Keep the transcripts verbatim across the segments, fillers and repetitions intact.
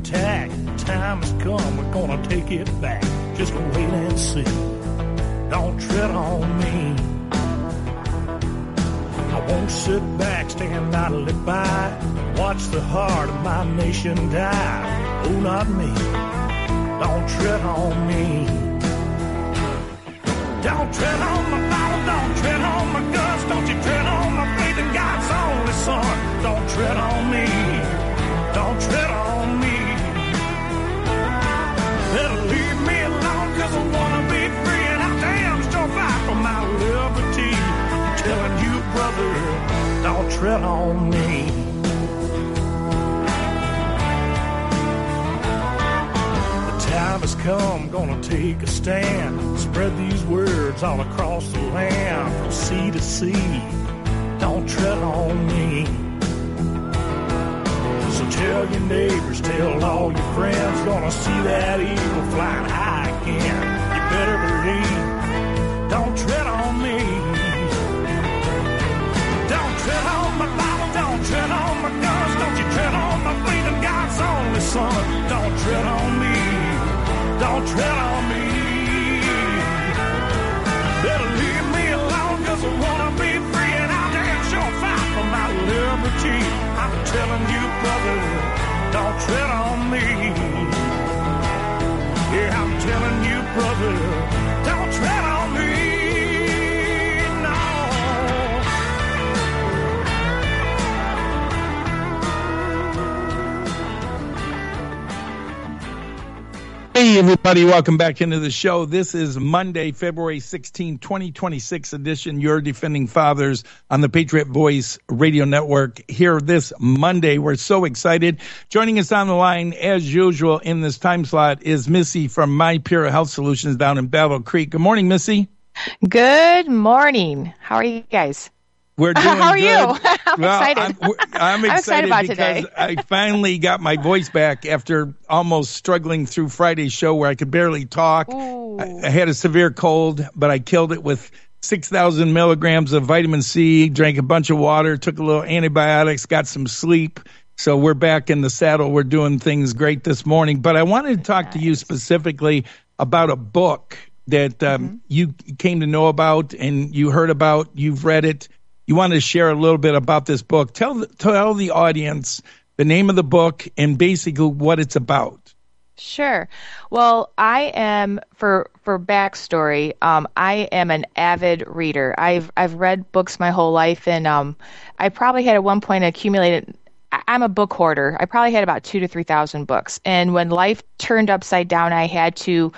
attack. Time has come, we're gonna take it back. Just wait and see. Don't tread on me. I won't sit back, stand idly by, watch the heart of my nation die. Oh, not me. Don't tread on me. Don't tread on my Bible, don't tread on my guns, don't you tread on my faith in God's only Son. Don't tread on me. Don't tread on me. Better leave me alone, cause I wanna be free, and I damn sure fight for my liberty. I'm telling you, brother, don't tread on me. The time has come, gonna take a stand. Spread these words all across the land, from sea to sea. Don't tread on me. So tell your neighbors, tell all your friends, gonna see that eagle flying high again. You better believe, don't tread on me. Don't tread on my Bible, don't tread on my guns, don't you tread on my faith in God's only Son. Don't tread on me, don't tread on me. Better leave me alone, cause I wanna be free, and I'll damn sure fight for my liberty. I'm telling you, brother, don't tread on me. Yeah, I'm telling you, brother, don't tread on me. No. Hey, everybody, welcome back into the show. This is Monday, February sixteenth, twenty twenty-six edition, Your Defending Fathers on the Patriot Voice Radio Network. Here this Monday, we're so excited. Joining us on the line, as usual, in this time slot is Missy from My Pure Health Solutions down in Battle Creek. Good morning, Missy. Good morning. How are you guys? We're doing How are good. you? I'm well, excited. I'm, I'm excited, I'm excited about because today. I finally got my voice back after almost struggling through Friday's show where I could barely talk. I, I had a severe cold, but I killed it with six thousand milligrams of vitamin C, drank a bunch of water, took a little antibiotics, got some sleep. So we're back in the saddle. We're doing things great this morning. But I wanted to talk nice. to you specifically about a book that um, mm-hmm. you came to know about and you heard about, you've read it. You wanted to share a little bit about this book. Tell the, tell the audience the name of the book and basically what it's about. Sure. Well, I am, for for backstory, um, I am an avid reader. I've I've read books my whole life, and um, I probably had at one point accumulated. I'm a book hoarder. I probably had about two to three thousand books. And when life turned upside down, I had to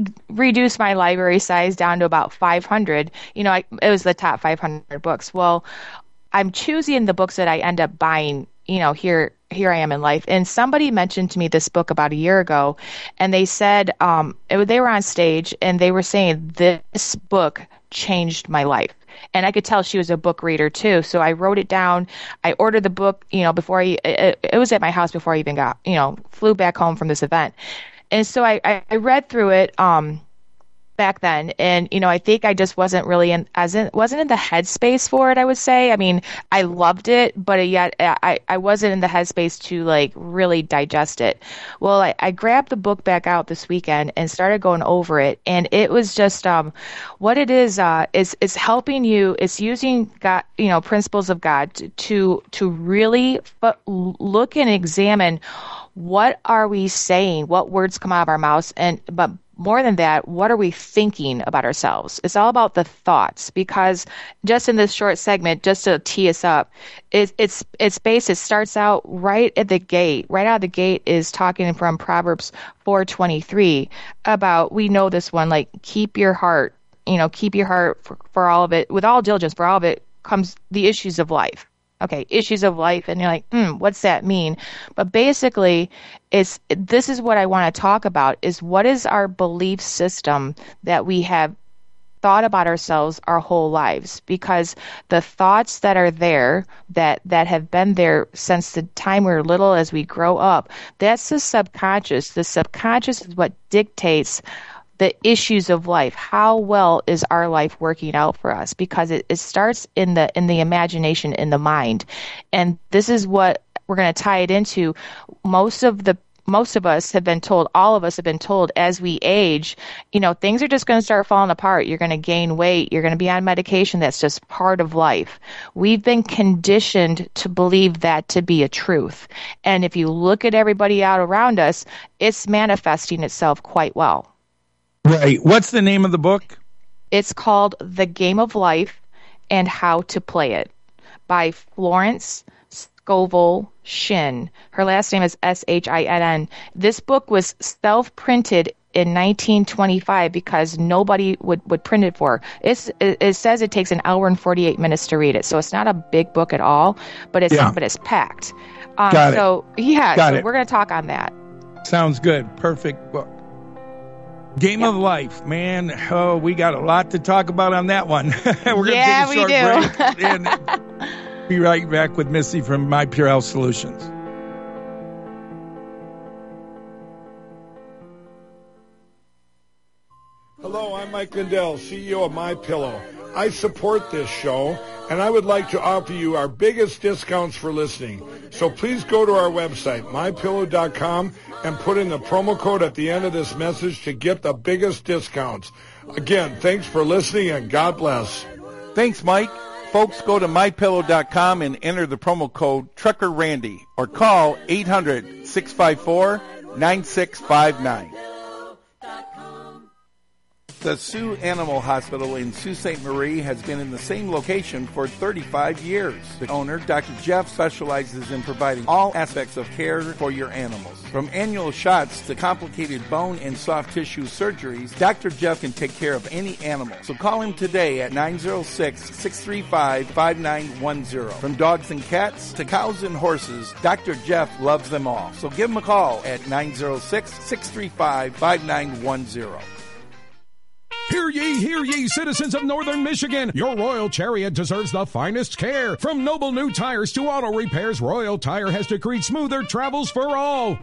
reduce my library size down to about five hundred. You know, I, it was the top five hundred books. Well, I'm choosing the books that I end up buying. You know, here here I am in life. And somebody mentioned to me this book about a year ago, and they said um, it, they were on stage and they were saying this book changed my life. And I could tell she was a book reader too. So I wrote it down. I ordered the book, you know, before I, it, it was at my house before I even got, you know, flew back home from this event. And so I, I, I read through it um, back then. And, you know, I think I just wasn't really in, as in, wasn't in the headspace for it, I would say. I mean, I loved it, but yet I, I wasn't in the headspace to like really digest it. Well, I, I grabbed the book back out this weekend and started going over it. And it was just, um, what it is, uh, is, is helping you, it's using God, you know, principles of God to, to, to really f- look and examine what are we saying, what words come out of our mouths, and, but more than that, what are we thinking about ourselves? It's all about the thoughts, because just in this short segment, just to tee us up, it, it's it's based, it starts out right at the gate. Right out of the gate is talking from Proverbs four twenty-three about, we know this one, like, keep your heart, you know, keep your heart for, for all of it, with all diligence, for all of it comes the issues of life. Okay, issues of life, and you're like, hmm, what's that mean? But basically, it's this is what I want to talk about, is what is our belief system that we have thought about ourselves our whole lives? Because the thoughts that are there, that, that have been there since the time we were little, as we grow up, that's the subconscious. The subconscious is what dictates the issues of life. How well is our life working out for us? Because it, it starts in the in the imagination, in the mind. And this is what we're going to tie it into. Most of the most of us have been told, all of us have been told as we age, you know, things are just going to start falling apart. You're going to gain weight. You're going to be on medication. That's just part of life. We've been conditioned to believe that to be a truth. And if you look at everybody out around us, it's manifesting itself quite well. Right. What's the name of the book? It's called The Game of Life and How to Play It by Florence Scovel Shinn. Her last name is S H I N N. This book was self-printed in nineteen twenty-five because nobody would, would print it for her. It's, it, it says it takes an hour and forty-eight minutes to read it, so it's not a big book at all, but it's yeah. but it's packed. Um, Got so, it. yeah, Got so it. we're going to talk on that. Sounds good. Perfect book. Game yep. of Life, man. Oh, we got a lot to talk about on that one. We're going to yeah, take a short we do. break and be right back with Missy from My Pure Health Solutions. Hello, I'm Mike Lindell, C E O of MyPillow. I support this show, and I would like to offer you our biggest discounts for listening. So please go to our website, my pillow dot com, and put in the promo code at the end of this message to get the biggest discounts. Again, thanks for listening, and God bless. Thanks, Mike. Folks, go to my pillow dot com and enter the promo code Trucker Randy, or call eight hundred, six five four, nine six five nine. The Sioux Animal Hospital in Sault Ste. Marie has been in the same location for thirty-five years. The owner, Doctor Jeff, specializes in providing all aspects of care for your animals. From annual shots to complicated bone and soft tissue surgeries, Doctor Jeff can take care of any animal. So call him today at nine oh six, six three five, five nine one oh. From dogs and cats to cows and horses, Doctor Jeff loves them all. So give him a call at nine oh six, six three five, five nine one oh. Hear ye, hear ye, citizens of Northern Michigan. Your Royal Chariot deserves the finest care. From noble new tires to auto repairs, Royal Tire has decreed smoother travels for all.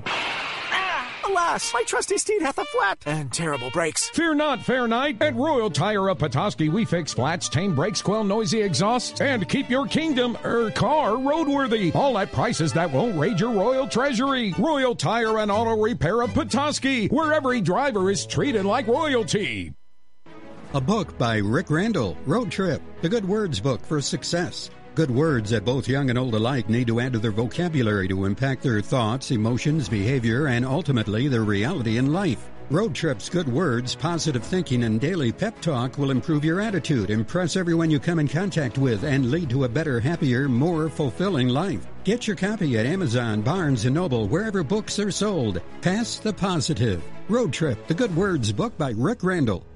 Alas, my trusty steed hath a flat and terrible brakes. Fear not, fair knight. At Royal Tire of Petoskey, we fix flats, tame brakes, quell noisy exhausts, and keep your kingdom, er, car, roadworthy. All at prices that won't raid your royal treasury. Royal Tire and Auto Repair of Petoskey, where every driver is treated like royalty. A book by Rick Randall, Road Trip, the Good Words book for success. Good words that both young and old alike need to add to their vocabulary to impact their thoughts, emotions, behavior, and ultimately their reality in life. Road Trip's good words, positive thinking, and daily pep talk will improve your attitude, impress everyone you come in contact with, and lead to a better, happier, more fulfilling life. Get your copy at Amazon, Barnes and Noble, wherever books are sold. Pass the positive. Road Trip, the Good Words book by Rick Randall.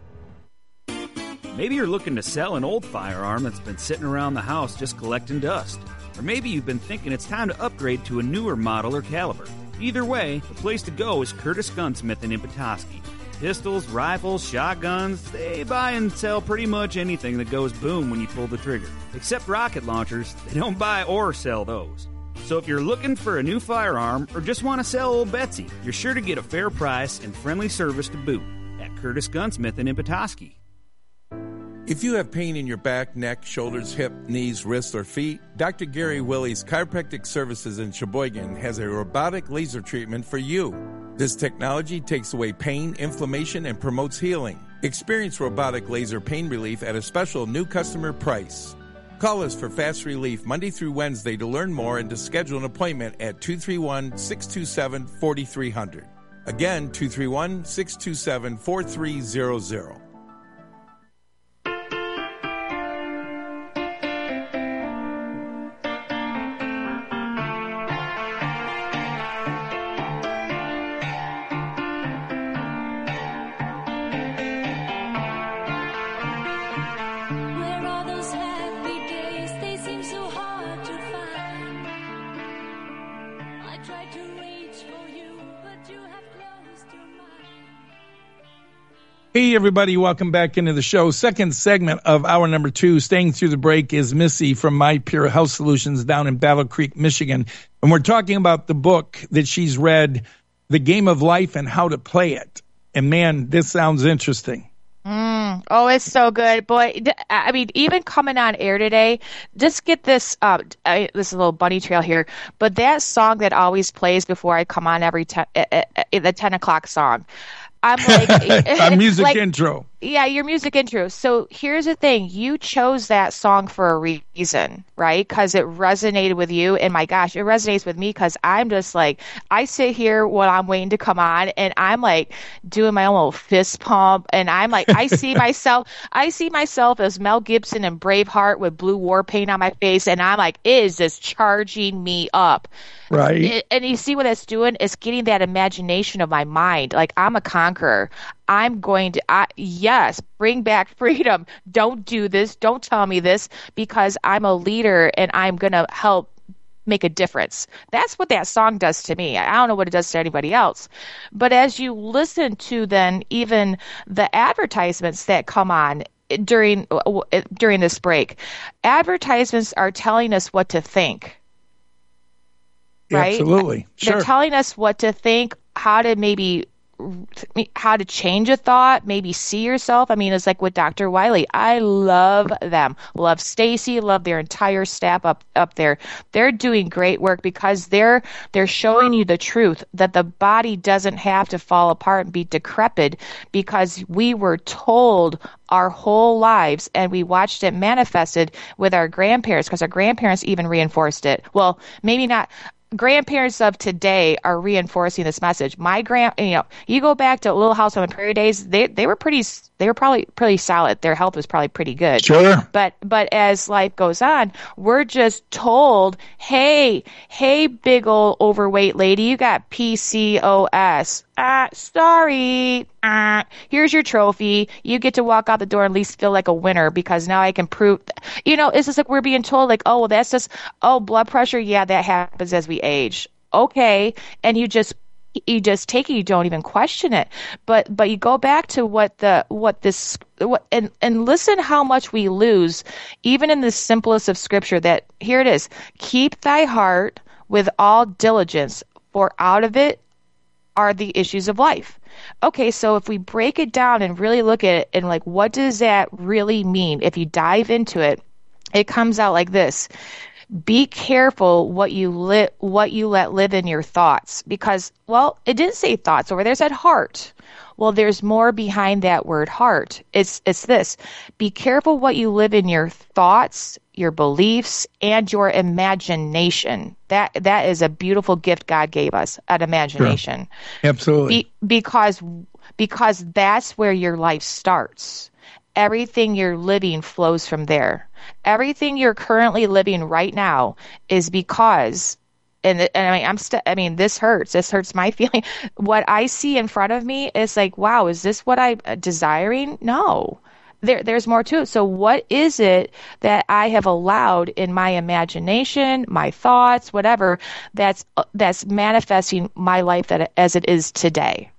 Maybe you're looking to sell an old firearm that's been sitting around the house just collecting dust. Or maybe you've been thinking it's time to upgrade to a newer model or caliber. Either way, the place to go is Curtis Gunsmith in Petoskey. Pistols, rifles, shotguns, they buy and sell pretty much anything that goes boom when you pull the trigger. Except rocket launchers, they don't buy or sell those. So if you're looking for a new firearm or just want to sell old Betsy, you're sure to get a fair price and friendly service to boot at Curtis Gunsmith in Petoskey. If you have pain in your back, neck, shoulders, hip, knees, wrists, or feet, Doctor Gary Willie's Chiropractic Services in Sheboygan has a robotic laser treatment for you. This technology takes away pain, inflammation, and promotes healing. Experience robotic laser pain relief at a special new customer price. Call us for fast relief Monday through Wednesday to learn more and to schedule an appointment at two three one, six two seven, four three zero zero. Again, two three one, six two seven, four three zero zero. Hey, everybody. Welcome back into the show. Second segment of hour number two, staying through the break, is Missy from My Pure Health Solutions down in Battle Creek, Michigan. And we're talking about the book that she's read, The Game of Life and How to Play It. And, man, this sounds interesting. Mm. Mm. Oh, it's so good, boy. I mean, even coming on air today, just get this. Uh, I, this is a little bunny trail here, but that song that always plays before I come on every ten, uh, uh, the ten o'clock song. I'm like a music like, intro. Yeah, your music intro. So here's the thing. You chose that song for a reason, right? Because it resonated with you. And my gosh, it resonates with me because I'm just like, I sit here while I'm waiting to come on and I'm like doing my own little fist pump. And I'm like, I see myself, I see myself as Mel Gibson and Braveheart with blue war paint on my face. And I'm like, it is just charging me up. Right. It, and you see what it's doing? It's getting that imagination of my mind. Like, I'm a conqueror. I'm going to, I, yes, bring back freedom. Don't do this. Don't tell me this because I'm a leader and I'm going to help make a difference. That's what that song does to me. I don't know what it does to anybody else. But as you listen to then even the advertisements that come on during during this break, advertisements are telling us what to think. Right? Absolutely. Sure. They're telling us what to think, how to maybe how to change a thought, maybe see yourself. I mean, it's like with Doctor Wiley. I love them. Love Stacy, love their entire staff up up there. They're doing great work because they're they're showing you the truth that the body doesn't have to fall apart and be decrepit because we were told our whole lives and we watched it manifested with our grandparents because our grandparents even reinforced it. Well, maybe not. Grandparents of today are reinforcing this message. My grand, you know, you go back to Little House on the Prairie days, they they were pretty, they were probably pretty solid. Their health was probably pretty good. Sure. But but as life goes on, we're just told, hey, hey, big old overweight lady, you got P C O S. Ah, sorry. Ah, here's your trophy. You get to walk out the door and at least feel like a winner because now I can prove. You know, it's just like we're being told, like, oh, well, that's just, oh, blood pressure. Yeah, that happens as we age. Okay, and you just you just take it. You don't even question it. But but you go back to what the what this what and and listen how much we lose, even in the simplest of scripture. That here it is: keep thy heart with all diligence, for out of it are the issues of life. Okay, so if we break it down and really look at it and like, what does that really mean? If you dive into it, it comes out like this. Be careful what you li- what you let live in your thoughts because, well, it didn't say thoughts over there, it said heart. Well, there's more behind that word heart. It's it's this. Be careful what you live in your thoughts, your beliefs, and your imagination. That that is a beautiful gift God gave us, an imagination. Sure. Absolutely. Be, because because that's where your life starts. Everything you're living flows from there. Everything you're currently living right now is because, and, and I mean, I'm st- I mean, this hurts. This hurts my feeling. What I see in front of me is like, wow, is this what I'm desiring? No. There, there's more to it. So what is it that I have allowed in my imagination, my thoughts, whatever, that's that's manifesting my life that as it is today?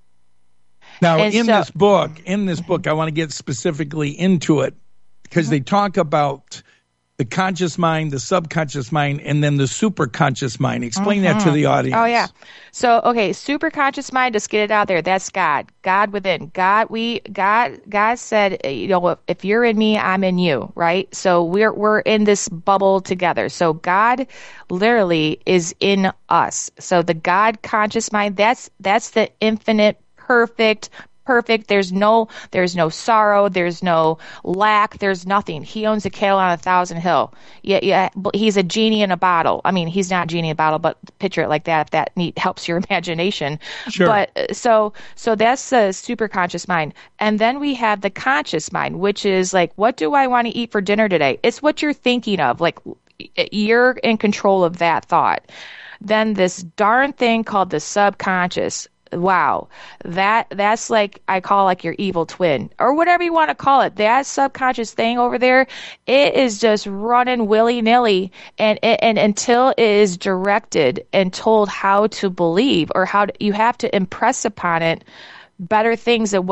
Now, And in so- this book, in this book, I want to get specifically into it because they talk about the conscious mind, the subconscious mind, and then the superconscious mind. Explain that to the audience. Oh, yeah. So, okay, super conscious mind, just get it out there. That's God. God within. God, we, God, God said, you know, if, if you're in me, I'm in you, right? So we're, we're in this bubble together. So God literally is in us. So the God conscious mind, that's, that's the infinite, perfect, perfect. There's no, there's no sorrow. There's no lack. There's nothing. He owns a cattle on a thousand hill. Yeah, yeah. He's a genie in a bottle. I mean, he's not a genie in a bottle, but picture it like that if that neat helps your imagination. Sure. But so, so that's the super conscious mind. And then we have the conscious mind, which is like, what do I want to eat for dinner today? It's what you're thinking of. Like, you're in control of that thought. Then this darn thing called the subconscious. Wow, that that's like I call like your evil twin or whatever you want to call it. That subconscious thing over there, it is just running willy nilly, and and until it is directed and told how to believe or how to, you have to impress upon it better things than what's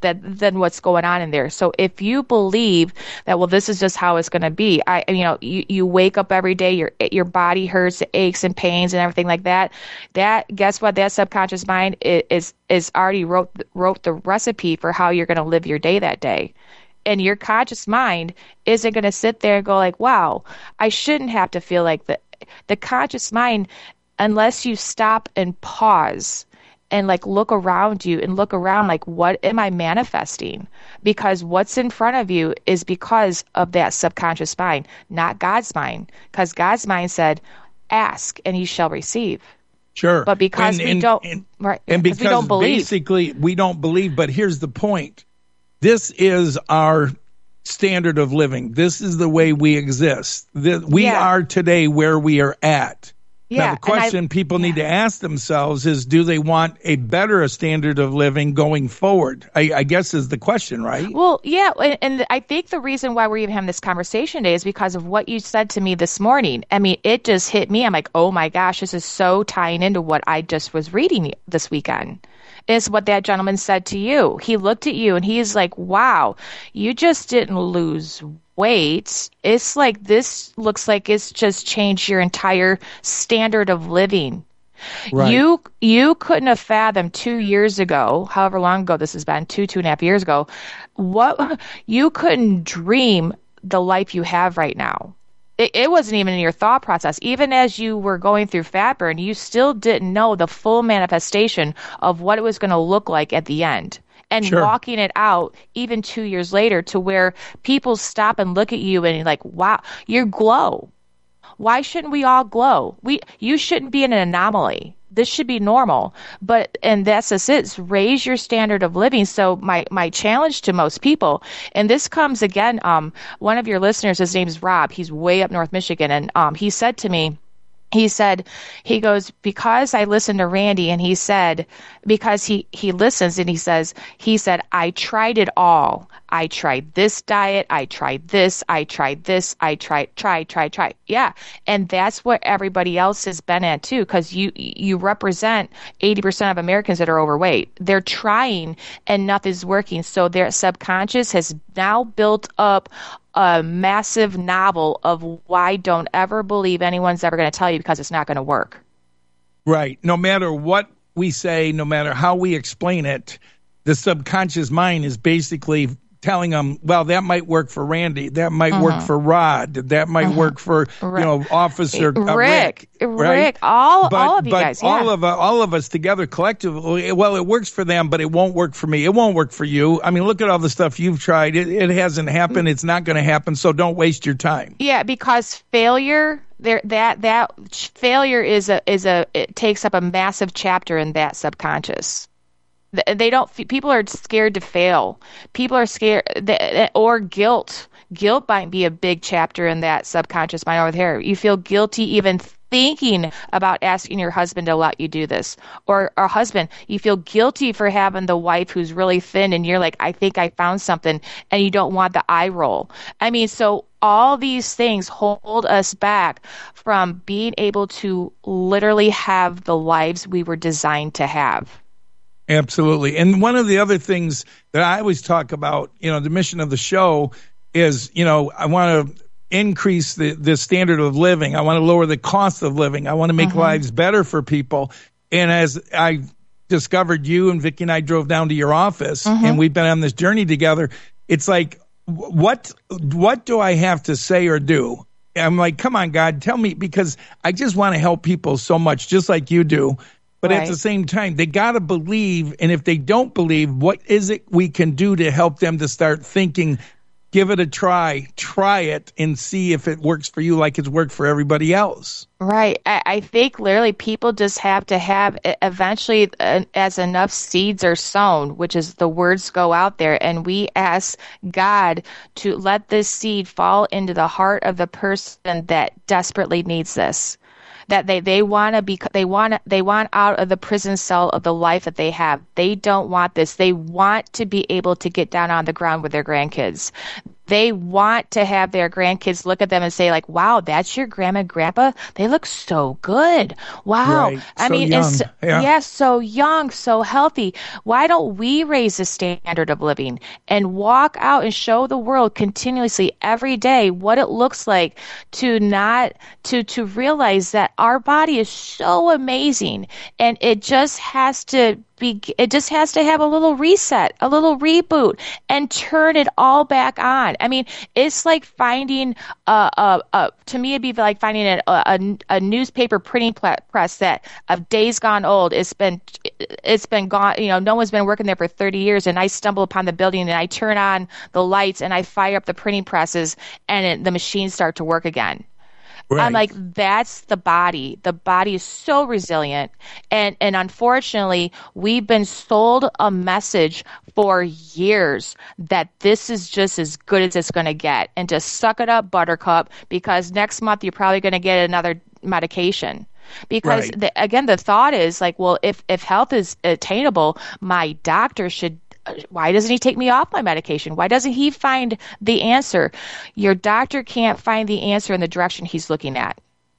that than what's going on in there. So if you believe that, well, this is just how it's going to be, I, you know, you, you wake up every day, your your body hurts, aches and pains and everything like that. That guess what? That subconscious mind is is, is already wrote wrote the recipe for how you're going to live your day that day. And your conscious mind isn't going to sit there and go like, wow, I shouldn't have to feel like that. The conscious mind, unless you stop and pause and like look around you and look around like, what am I manifesting? Because what's in front of you is because of that subconscious mind, not God's mind. Because God's mind said, ask and you shall receive. Sure. But because and, we and, don't, and, right, and because we don't believe. Basically we don't believe, but here's the point. This is our standard of living. This is the way we exist. The, we Yeah. are today where we are at. Yeah, Now, the question I, people yeah. need to ask themselves is, do they want a better standard of living going forward? I, I guess is the question, right? Well, yeah, and, and I think the reason why we're even having this conversation today is because of what you said to me this morning. I mean, it just hit me. I'm like, oh my gosh, this is so tying into what I just was reading this weekend. Is what that gentleman said to you. He looked at you and he's like, wow, you just didn't lose weight. It's like this looks like it's just changed your entire standard of living. Right. You you couldn't have fathomed two years ago, however long ago this has been, two, two and a half years ago, what you couldn't dream the life you have right now. It, it wasn't even in your thought process. Even as you were going through fat burn, you still didn't know the full manifestation of what it was going to look like at the end. And Sure. walking it out even two years later to where people stop and look at you and like, wow, you glow. Why shouldn't we all glow? We you shouldn't be an anomaly. This should be normal. But and that's just it. It's raise your standard of living. So my my challenge to most people, and this comes again, um, one of your listeners, his name's Rob. He's way up North Michigan, and um, he said to me. He said, he goes, because I listened to Randy, and he said, because he, he listens and he says, he said, I tried it all. I tried this diet. I tried this. I tried this. I tried, tried, tried, tried. Yeah. And that's what everybody else has been at too, because you, you represent eighty percent of Americans that are overweight. They're trying and nothing's working. So their subconscious has now built up a massive novel of why don't ever believe anyone's ever going to tell you because it's not going to work. Right. No matter what we say, no matter how we explain it, the subconscious mind is basically telling them, well, that might work for Randy. That might Uh-huh. work for Rod. That might Uh-huh. work for, Right. you know, Officer uh, Rick, Rick. Rick, right? all, but, all of you but guys. Yeah. all of uh, all of us together collectively, well, it works for them, but it won't work for me. It won't work for you. I mean, look at all the stuff you've tried. It, it hasn't happened. It's not going to happen. So don't waste your time. Yeah, because failure, there that that failure is a is a it takes up a massive chapter in that subconscious. They don't. People are scared to fail. People are scared, or guilt. Guilt might be a big chapter in that subconscious mind over there. You feel guilty even thinking about asking your husband to let you do this, or a husband. You feel guilty for having the wife who's really thin, and you're like, I think I found something, and you don't want the eye roll. I mean, so all these things hold us back from being able to literally have the lives we were designed to have. Absolutely. And one of the other things that I always talk about, you know, the mission of the show is, you know, I want to increase the, the standard of living. I want to lower the cost of living. I want to make Uh-huh. lives better for people. And as I discovered you and Vicki and I drove down to your office Uh-huh. and we've been on this journey together, it's like, what, what do I have to say or do? I'm like, come on, God, tell me, because I just want to help people so much, just like you do. But Right. at the same time, they got to believe. And if they don't believe, what is it we can do to help them to start thinking, give it a try, try it and see if it works for you like it's worked for everybody else? Right. I, I think literally people just have to have eventually, uh, as enough seeds are sown, which is the words go out there, and we ask God to let this seed fall into the heart of the person that desperately needs this. That they, they want to be, they want, they want out of the prison cell of the life that they have. They don't want this. They want to be able to get down on the ground with their grandkids. They want to have their grandkids look at them and say, like, wow, that's your grandma and grandpa? They look so good. Wow. Right. I So mean, young. it's, Yeah. yeah, so young, so healthy. Why don't we raise the standard of living and walk out and show the world continuously every day what it looks like to not, to, to realize that our body is so amazing, and it just has to be, it just has to have a little reset, a little reboot, and turn it all back on. I mean, it's like finding a, a, a to me, it'd be like finding a, a, a newspaper printing press that of days gone old. It's been, it's been gone. You know, no one's been working there for thirty years, and I stumble upon the building and I turn on the lights and I fire up the printing presses, and it, the machines start to work again. Right. I'm like, that's the body. The body is so resilient. And and unfortunately, we've been sold a message for years that this is just as good as it's going to get. And just suck it up, buttercup, because next month you're probably going to get another medication. Because, Right. the, again, the thought is like, well, if, if health is attainable, my doctor should why doesn't he take me off my medication? Why doesn't he find the answer? Your doctor can't find the answer in the direction he's looking at.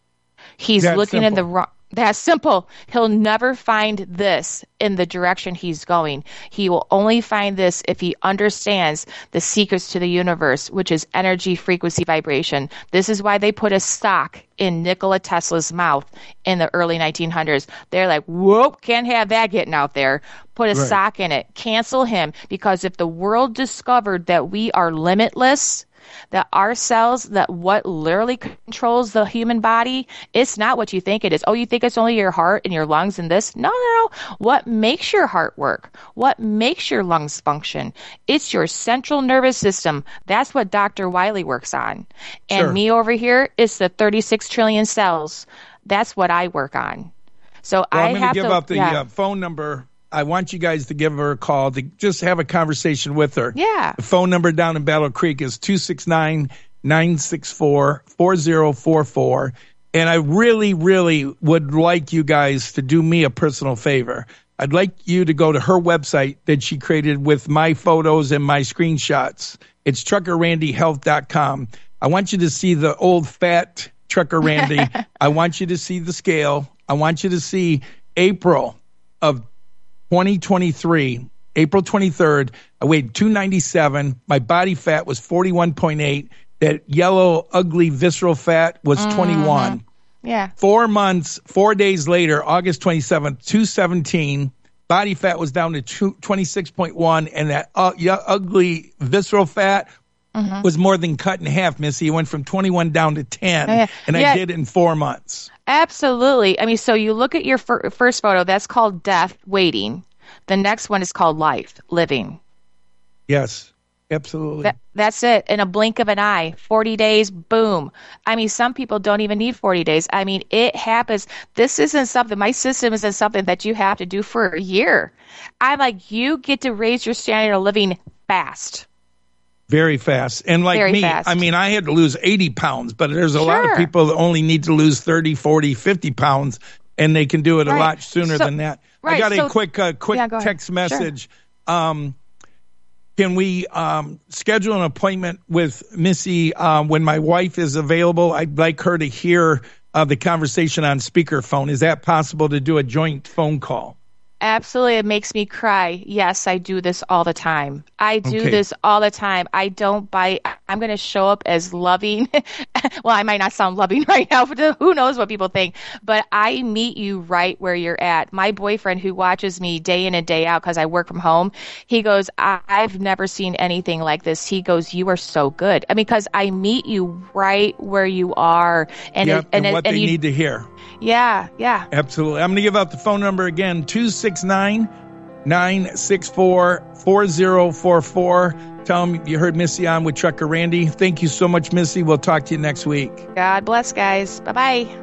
He's That's looking in the simple. wrong. That's simple. He'll never find this in the direction he's going. He will only find this if he understands the secrets to the universe, which is energy, frequency, vibration. This is why they put a sock in Nikola Tesla's mouth in the early nineteen hundreds. They're like, whoop, can't have that getting out there. Put a Right. sock in it. Cancel him. Because if the world discovered that we are limitless, that our cells, that what literally controls the human body, it's not what you think it is. Oh, you think it's only your heart and your lungs and this? No, no, no. What makes your heart work? What makes your lungs function? It's your central nervous system. That's what Doctor Wiley works on. And Sure. me over here, it's the thirty-six trillion cells. That's what I work on. So Well, I I'm going have to give to, out the yeah. uh, phone number. I want you guys to give her a call to just have a conversation with her. Yeah. The phone number down in Battle Creek is two six nine, nine six four, four zero four four. And I really, really would like you guys to do me a personal favor. I'd like you to go to her website that she created with my photos and my screenshots. It's trucker randy health dot com. I want you to see the old fat Trucker Randy. I want you to see the scale. I want you to see April of twenty twenty-three, April twenty-third, I weighed two ninety-seven. My body fat was forty-one point eight. That yellow, ugly, visceral fat was Mm-hmm. twenty-one. Yeah. Four months, four days later, August twenty-seventh, two seventeen. Body fat was down to two, twenty-six point one. And that uh, y- ugly, visceral fat Mm-hmm. was more than cut in half, Missy. It went from twenty-one down to ten. Yeah. And Yeah. I did it in four months. Absolutely. I mean, so you look at your fir- first photo, that's called death, waiting. The next one is called life, living. Yes, absolutely. That, that's it. In a blink of an eye, forty days, boom. I mean, some people don't even need forty days. I mean, it happens. This isn't something, my system isn't something that you have to do for a year. I'm like, you get to raise your standard of living fast. Very fast. And like Very me, fast. I mean, I had to lose eighty pounds, but there's a lot of Sure. people that only need to lose thirty, forty, fifty pounds, and they can do it Right. a lot sooner So- than that. I right, got so- a quick uh, quick Yeah, go ahead. text Sure. message. Um, can we um, schedule an appointment with Missy um, when my wife is available? I'd like her to hear uh, the conversation on speakerphone. Is that possible to do a joint phone call? Absolutely. It makes me cry. Yes, I do this all the time. I do Okay. this all the time. I don't bite. I'm going to show up as loving. Well, I might not sound loving right now, but who knows what people think. But I meet you right where you're at. My boyfriend, who watches me day in and day out because I work from home, he goes, I- I've never seen anything like this. He goes, you are so good. I mean, because I meet you right where you are. And, Yep, it, and, and, what it, and they you, need to hear. yeah, yeah. Absolutely. I'm going to give out the phone number again, two six nine, nine six four, four zero four four. Tell them you heard Missy on with Trucker Randy. Thank you so much, Missy. We'll talk to you next week. God bless, guys. Bye-bye.